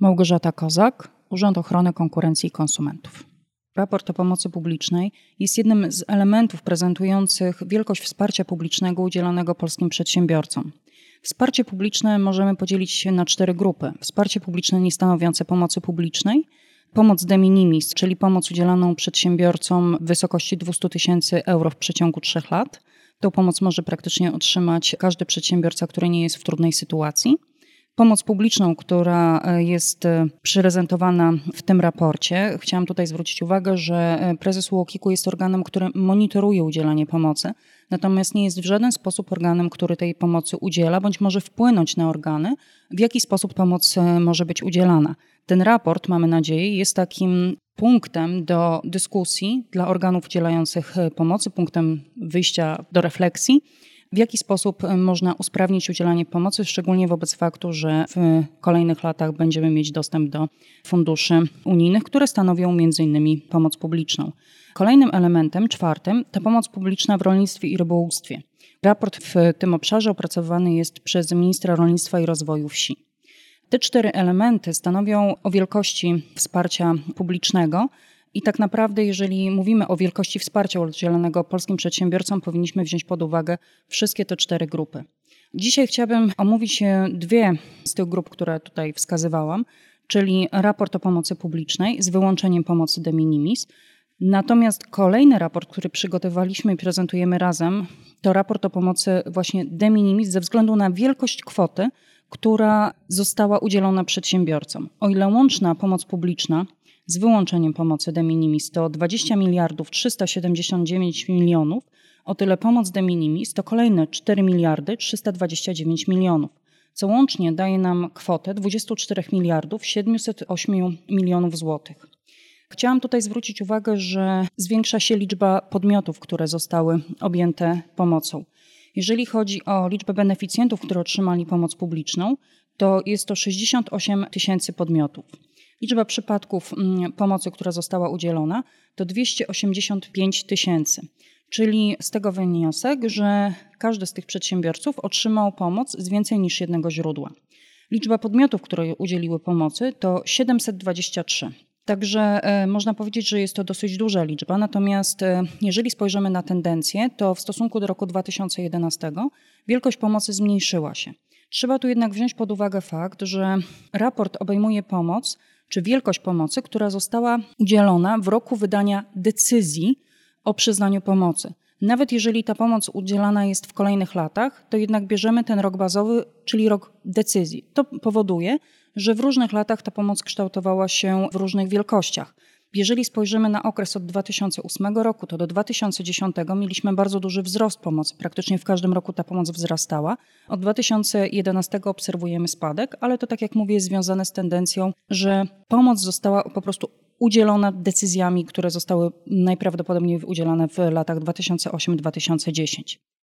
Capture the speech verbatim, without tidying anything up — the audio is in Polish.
Małgorzata Kozak, Urząd Ochrony Konkurencji i Konsumentów. Raport o pomocy publicznej jest jednym z elementów prezentujących wielkość wsparcia publicznego udzielanego polskim przedsiębiorcom. Wsparcie publiczne możemy podzielić na cztery grupy. Wsparcie publiczne niestanowiące pomocy publicznej, pomoc de minimis, czyli pomoc udzielaną przedsiębiorcom w wysokości dwieście tysięcy euro w przeciągu trzech lat. Tą pomoc może praktycznie otrzymać każdy przedsiębiorca, który nie jest w trudnej sytuacji. Pomoc publiczną, która jest prezentowana w tym raporcie. Chciałam tutaj zwrócić uwagę, że prezes U O K I K-u jest organem, który monitoruje udzielanie pomocy, natomiast nie jest w żaden sposób organem, który tej pomocy udziela, bądź może wpłynąć na organy, w jaki sposób pomoc może być udzielana. Ten raport, mamy nadzieję, jest takim punktem do dyskusji dla organów udzielających pomocy, punktem wyjścia do refleksji, w jaki sposób można usprawnić udzielanie pomocy, szczególnie wobec faktu, że w kolejnych latach będziemy mieć dostęp do funduszy unijnych, które stanowią między innymi pomoc publiczną. Kolejnym elementem, czwartym, to pomoc publiczna w rolnictwie i rybołówstwie. Raport w tym obszarze opracowany jest przez ministra rolnictwa i rozwoju wsi. Te cztery elementy stanowią o wielkości wsparcia publicznego i tak naprawdę, jeżeli mówimy o wielkości wsparcia udzielanego polskim przedsiębiorcom, powinniśmy wziąć pod uwagę wszystkie te cztery grupy. Dzisiaj chciałabym omówić dwie z tych grup, które tutaj wskazywałam, czyli raport o pomocy publicznej z wyłączeniem pomocy de minimis. Natomiast kolejny raport, który przygotowaliśmy i prezentujemy razem, to raport o pomocy właśnie de minimis ze względu na wielkość kwoty, która została udzielona przedsiębiorcom. O ile łączna pomoc publiczna z wyłączeniem pomocy de minimis to dwadzieścia miliardów trzysta siedemdziesiąt dziewięć milionów, o tyle pomoc de minimis to kolejne cztery miliardy trzysta dwadzieścia dziewięć milionów, co łącznie daje nam kwotę dwadzieścia cztery miliardów siedemset osiem milionów złotych. Chciałam tutaj zwrócić uwagę, że zwiększa się liczba podmiotów, które zostały objęte pomocą. Jeżeli chodzi o liczbę beneficjentów, którzy otrzymali pomoc publiczną, to jest to sześćdziesiąt osiem tysięcy podmiotów. Liczba przypadków pomocy, która została udzielona, to dwieście osiemdziesiąt pięć tysięcy. Czyli z tego wniosek, że każdy z tych przedsiębiorców otrzymał pomoc z więcej niż jednego źródła. Liczba podmiotów, które udzieliły pomocy, to siedemset dwadzieścia trzy. Także e, można powiedzieć, że jest to dosyć duża liczba, natomiast e, jeżeli spojrzymy na tendencję, to w stosunku do roku dwa tysiące jedenastego wielkość pomocy zmniejszyła się. Trzeba tu jednak wziąć pod uwagę fakt, że raport obejmuje pomoc, czy wielkość pomocy, która została udzielona w roku wydania decyzji o przyznaniu pomocy. Nawet jeżeli ta pomoc udzielana jest w kolejnych latach, to jednak bierzemy ten rok bazowy, czyli rok decyzji. To powoduje, że w różnych latach ta pomoc kształtowała się w różnych wielkościach. Jeżeli spojrzymy na okres od dwa tysiące ósmego roku, to do dwa tysiące dziesiątego mieliśmy bardzo duży wzrost pomocy. Praktycznie w każdym roku ta pomoc wzrastała. Od dwa tysiące jedenastego obserwujemy spadek, ale to, tak jak mówię, jest związane z tendencją, że pomoc została po prostu udzielona decyzjami, które zostały najprawdopodobniej udzielane w latach dwa tysiące ósmym do dwa tysiące dziesiątego.